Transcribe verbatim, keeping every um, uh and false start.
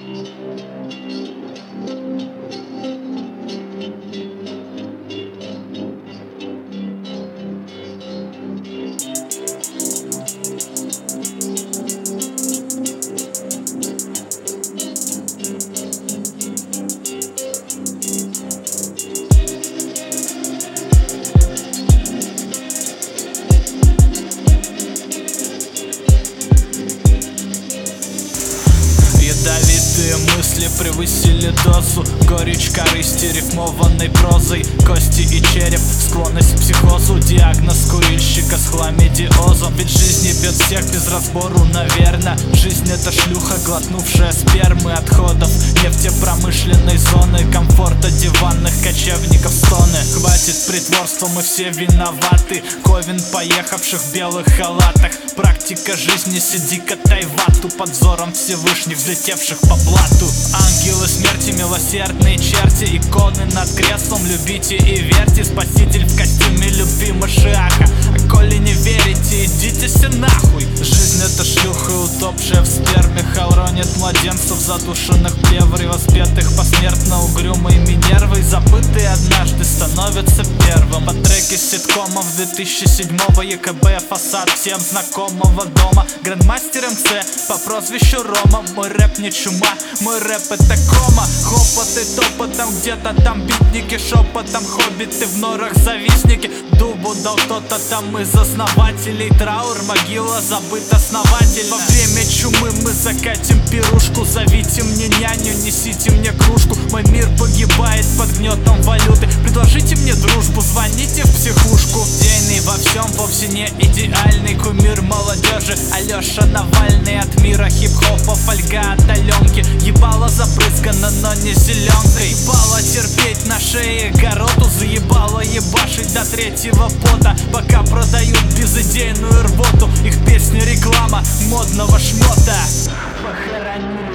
Ядовитые мысли превысили дозу, горечь корысти рифмованной прозой, кости и череп, склонность к психозу, диагноз курильщика с хламидиозом. Ведь жизнь ебет всех без разбору, наверно. Жизнь — это шлюха, глотнувшая спермы отходов нефтепромышленной зоны, комфорта диванных кочевников стоны. Хватит притворства, мы все виноваты. Ковен поехавших в белых халатах. Практика жизни, сиди катай вату под взором Всевышних, взлетевших по блату. Ангелы смерти, милосердные черти, иконы над креслом, любите и верьте. Спаситель в костюме любви Машиаха. А коли не верите, идите все нахуй. Жизнь — это шлюха, утопшая в сперме, хавронит младенцев, задушенных плеврой, воспетых посмертно угрюмыми нервой. Забытые однажды становятся первым. По треке ситкомов две тысячи седьмого ЕКБ, фасад всем знакомого дома. Грандмастер МЦ по прозвищу Рома. Мой рэп не чума, мой рэп это кома. Хопот и топотом, где-то там битники, шепотом хоббиты в норах завистники. Дубу дал кто-то там из основателей. Траур, могила забыт основатель. Во время чумы мы закатим пирушку. Зовите мне няню, несите мне кружку. Мой мир погибает под гнетом валюты. Предложите мне дружбу, звоните в психушку. Идейный во всем, вовсе не идеальный кумир молодежи Алеша Навальный. От мира хип-хопа фольга от Аленки. Ебало запрыскано, но не зеленкой. Ебало терпеть на шее гороту. Заебало ебашить до третьего пота, пока продают безыдейную рвоту. Их песня реклама модного шмота. Похоронили